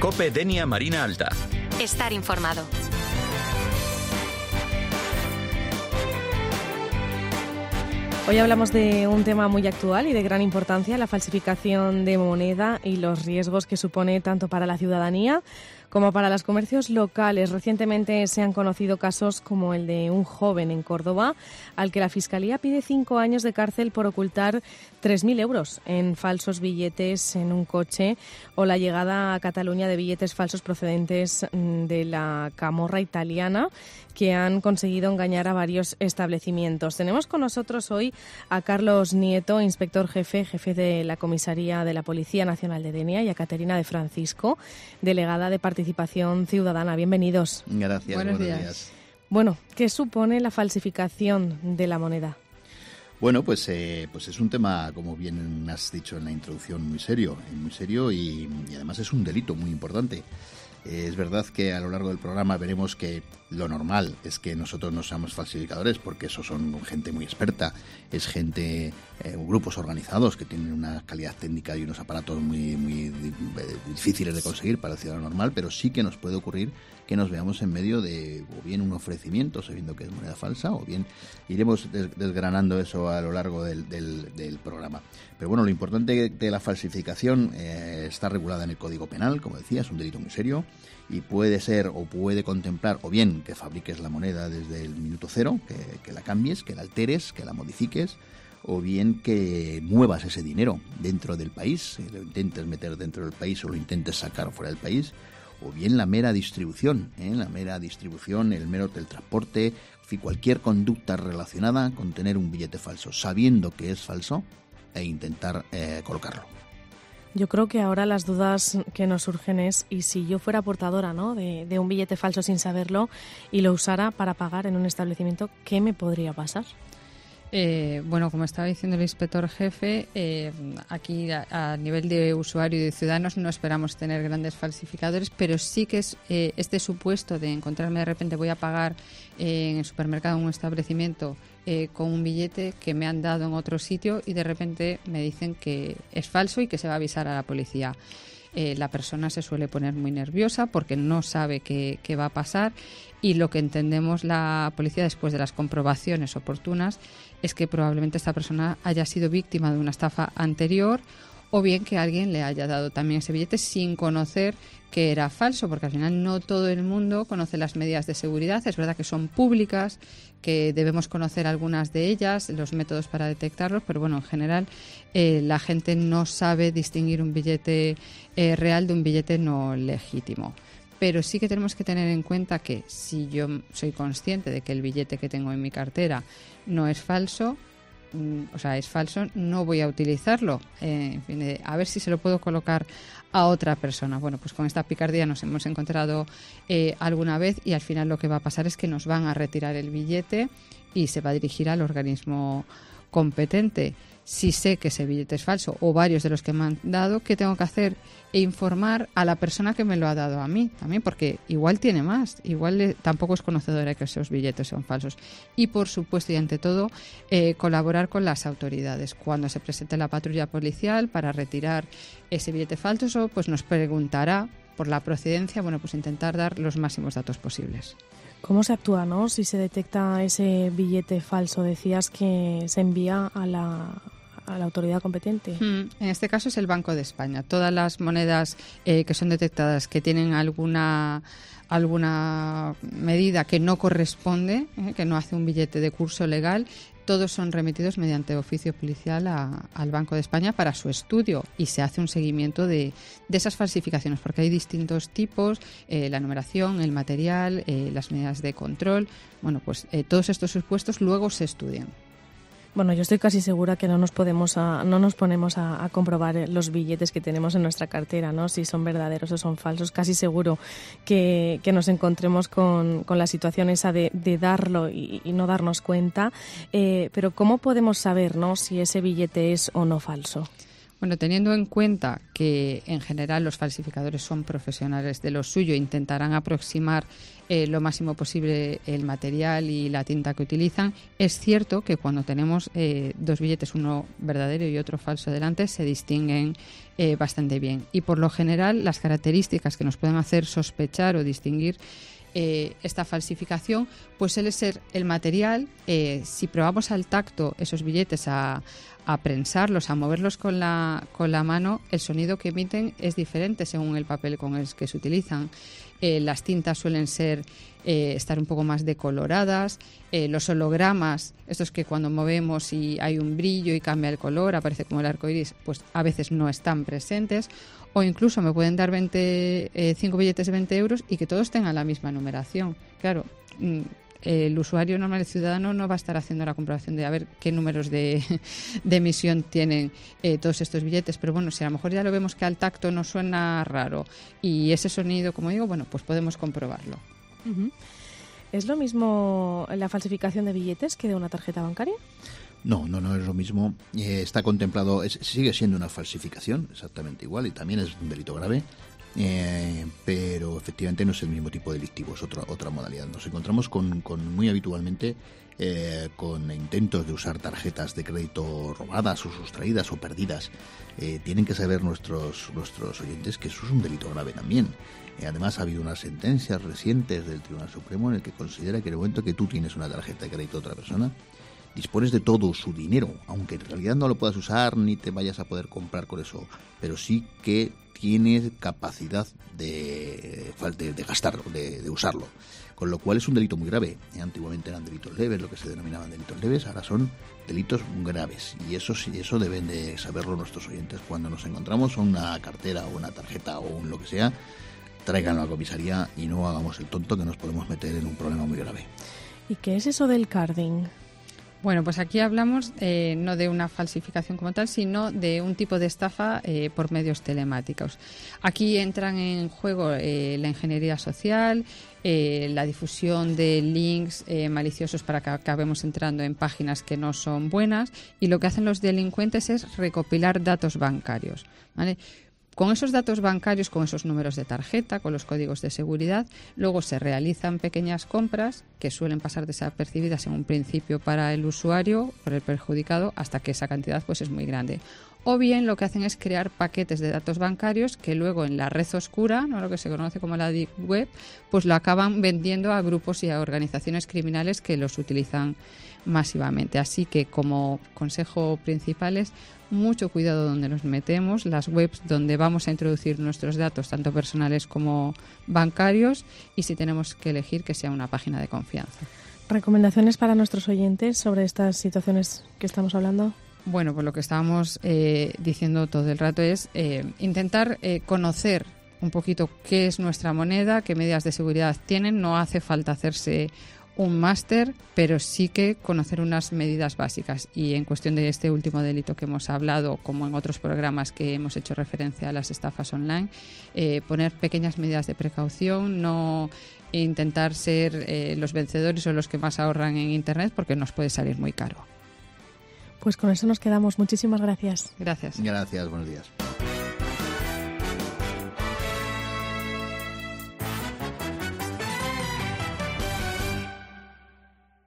COPE Denia Marina Alta. Estar informado. Hoy hablamos de un tema muy actual y de gran importancia, la falsificación de moneda y los riesgos que supone tanto para la ciudadanía como para los comercios locales. Recientemente se han conocido casos como el de un joven en Córdoba al que la Fiscalía pide 5 años de cárcel por ocultar 3.000 euros en falsos billetes en un coche, o la llegada a Cataluña de billetes falsos procedentes de la camorra italiana que han conseguido engañar a varios establecimientos. Tenemos con nosotros hoy a Carlos Nieto, inspector jefe de la Comisaría de la Policía Nacional de Denia, y a Caterina de Francisco, delegada de Participación Ciudadana. Bienvenidos. Gracias. Buenos días. Bueno, ¿qué supone la falsificación de la moneda? Bueno, pues es un tema, como bien has dicho en la introducción, muy serio y además es un delito muy importante. Es verdad que a lo largo del programa veremos que lo normal es que nosotros no seamos falsificadores, porque eso son gente muy experta, es gente, grupos organizados que tienen una calidad técnica y unos aparatos muy difíciles de conseguir para el ciudadano normal, pero sí que nos puede ocurrir que nos veamos en medio de o bien un ofrecimiento sabiendo que es moneda falsa, o bien iremos desgranando eso a lo largo del programa. Pero bueno, lo importante de la falsificación está regulada en el Código Penal, como decía, es un delito muy serio y puede ser o puede contemplar o bien que fabriques la moneda desde el minuto cero, que la cambies, que la alteres, que la modifiques, o bien que muevas ese dinero dentro del país, lo intentes meter dentro del país o lo intentes sacar fuera del país, o bien la mera distribución, el mero del transporte, en fin, cualquier conducta relacionada con tener un billete falso, sabiendo que es falso, e intentar colocarlo. Yo creo que ahora las dudas que nos surgen es, ¿y si yo fuera portadora, ¿no?, de un billete falso sin saberlo y lo usara para pagar en un establecimiento, qué me podría pasar? Bueno, como estaba diciendo el inspector jefe, aquí a nivel de usuario y de ciudadanos no esperamos tener grandes falsificadores, pero sí que es este supuesto de encontrarme de repente, voy a pagar en el supermercado, en un establecimiento, con un billete que me han dado en otro sitio y de repente me dicen que es falso y que se va a avisar a la policía. La persona se suele poner muy nerviosa porque no sabe qué va a pasar, y lo que entendemos la policía después de las comprobaciones oportunas es que probablemente esta persona haya sido víctima de una estafa anterior, o bien que alguien le haya dado también ese billete sin conocer que era falso, porque al final no todo el mundo conoce las medidas de seguridad. Es verdad que son públicas, que debemos conocer algunas de ellas, los métodos para detectarlos, pero bueno, en general la gente no sabe distinguir un billete real de un billete no legítimo. Pero sí que tenemos que tener en cuenta que si yo soy consciente de que el billete que tengo en mi cartera no es falso, es falso, no voy a utilizarlo. En fin, a ver si se lo puedo colocar a otra persona. Bueno, pues con esta picardía nos hemos encontrado alguna vez, y al final lo que va a pasar es que nos van a retirar el billete y se va a dirigir al organismo competente. Si sé que ese billete es falso, o varios de los que me han dado, ¿qué tengo que hacer? E informar a la persona que me lo ha dado a mí también, porque igual tiene más, igual tampoco es conocedora de que esos billetes son falsos. Y por supuesto, y ante todo, colaborar con las autoridades. Cuando se presente la patrulla policial para retirar ese billete falso, pues nos preguntará por la procedencia, bueno, pues intentar dar los máximos datos posibles. ¿Cómo se actúa, no?, si se detecta ese billete falso? Decías que se envía a la autoridad competente. En este caso es el Banco de España. Todas las monedas que son detectadas que tienen alguna medida que no corresponde, que no hace un billete de curso legal, todos son remitidos mediante oficio policial al Banco de España para su estudio, y se hace un seguimiento de esas falsificaciones, porque hay distintos tipos, la numeración, el material, las medidas de control. Bueno, pues todos estos supuestos luego se estudian. Bueno, yo estoy casi segura que no nos ponemos a comprobar los billetes que tenemos en nuestra cartera, ¿no?, si son verdaderos o son falsos. Casi seguro que nos encontremos con la situación esa de darlo y no darnos cuenta. Pero ¿cómo podemos saber, ¿no?, si ese billete es o no falso? Bueno, teniendo en cuenta que en general los falsificadores son profesionales de lo suyo, intentarán aproximar lo máximo posible el material y la tinta que utilizan, es cierto que cuando tenemos dos billetes, uno verdadero y otro falso delante, se distinguen bastante bien. Y por lo general las características que nos pueden hacer sospechar o distinguir esta falsificación, pues suele ser el material. Si probamos al tacto esos billetes, a prensarlos, a moverlos con la mano, el sonido que emiten es diferente según el papel con el que se utilizan. Las tintas suelen estar un poco más decoloradas. Los hologramas, estos que cuando movemos y hay un brillo y cambia el color, aparece como el arco iris, pues a veces no están presentes. O incluso me pueden dar 5 billetes de 20 euros y que todos tengan la misma numeración. Claro, el usuario normal, el ciudadano, no va a estar haciendo la comprobación de a ver qué números de emisión tienen todos estos billetes. Pero bueno, si a lo mejor ya lo vemos que al tacto nos suena raro y ese sonido, como digo, bueno, pues podemos comprobarlo. Uh-huh. ¿Es lo mismo la falsificación de billetes que de una tarjeta bancaria? No es lo mismo. Está contemplado, sigue siendo una falsificación, exactamente igual, y también es un delito grave. Pero efectivamente no es el mismo tipo delictivo, es otra modalidad. Nos encontramos con muy habitualmente con intentos de usar tarjetas de crédito robadas o sustraídas o perdidas. Tienen que saber nuestros oyentes que eso es un delito grave también. Además ha habido unas sentencias recientes del Tribunal Supremo en el que considera que en el momento que tú tienes una tarjeta de crédito de otra persona, dispones de todo su dinero, aunque en realidad no lo puedas usar ni te vayas a poder comprar con eso, pero sí que tienes capacidad de gastarlo, de usarlo, con lo cual es un delito muy grave. Antiguamente eran delitos leves, lo que se denominaban delitos leves, ahora son delitos graves, y eso deben de saberlo nuestros oyentes. Cuando nos encontramos una cartera o una tarjeta o lo que sea, tráiganlo a la comisaría y no hagamos el tonto, que nos podemos meter en un problema muy grave. ¿Y qué es eso del carding? Bueno, pues aquí hablamos no de una falsificación como tal, sino de un tipo de estafa por medios telemáticos. Aquí entran en juego la ingeniería social, la difusión de links maliciosos para que acabemos entrando en páginas que no son buenas, y lo que hacen los delincuentes es recopilar datos bancarios, ¿vale? Con esos datos bancarios, con esos números de tarjeta, con los códigos de seguridad, luego se realizan pequeñas compras que suelen pasar desapercibidas en un principio para el usuario, por el perjudicado, hasta que esa cantidad pues es muy grande. O bien lo que hacen es crear paquetes de datos bancarios que luego en la red oscura, ¿no?, lo que se conoce como la Deep Web, pues lo acaban vendiendo a grupos y a organizaciones criminales que los utilizan masivamente. Así que como consejo principal es mucho cuidado donde nos metemos, las webs donde vamos a introducir nuestros datos, tanto personales como bancarios, y si tenemos que elegir, que sea una página de confianza. ¿Recomendaciones para nuestros oyentes sobre estas situaciones que estamos hablando? Bueno, pues lo que estábamos diciendo todo el rato es intentar conocer un poquito qué es nuestra moneda, qué medidas de seguridad tienen. No hace falta hacerse un máster, pero sí que conocer unas medidas básicas. Y en cuestión de este último delito que hemos hablado, como en otros programas que hemos hecho referencia a las estafas online, poner pequeñas medidas de precaución, no intentar ser los vencedores o los que más ahorran en Internet, porque nos puede salir muy caro. Pues con eso nos quedamos. Muchísimas gracias. Gracias. Gracias, buenos días.